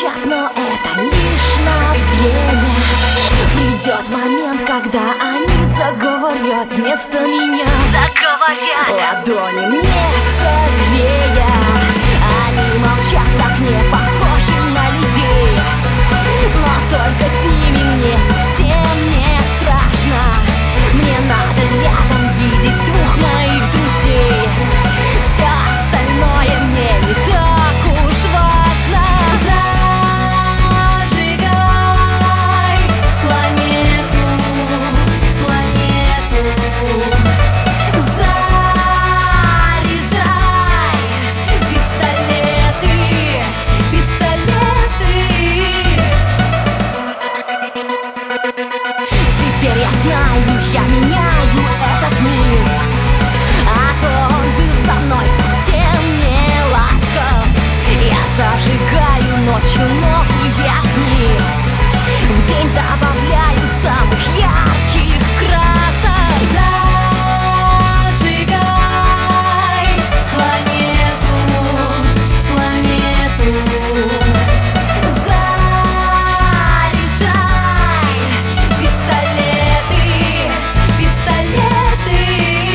молчат, но это лишь на время. Придет момент, когда они заговорят вместо меня. Ладони мне согрея. Они молчат, так не похожи на людей. Но только с ними мне совсем не страшно. Мне надо рядом видеть двух моих друзей. Все остальное мне не так уж важно. Зажигай планету, планету. Заряжай пистолеты, пистолеты. Теперь я знаю, я меняю этот мир. А то он был со мной совсем не ласков. Я зажигаю ночью новые огни. В день добавляю самых ярких красок. Зажигай планету, планету. Заряжай пистолеты, пистолеты.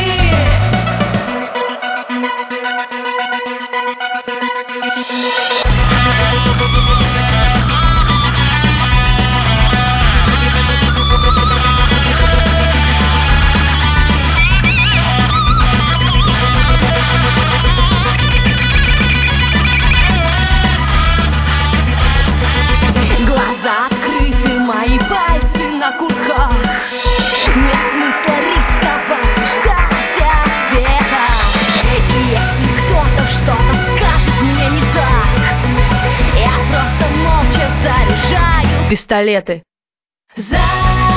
Глаза открыты, мои пальцы на курках. Нет смысла рисковать и ждать ответа. И если кто-то что-то скажет мне не так, я просто молча заряжаю пистолеты.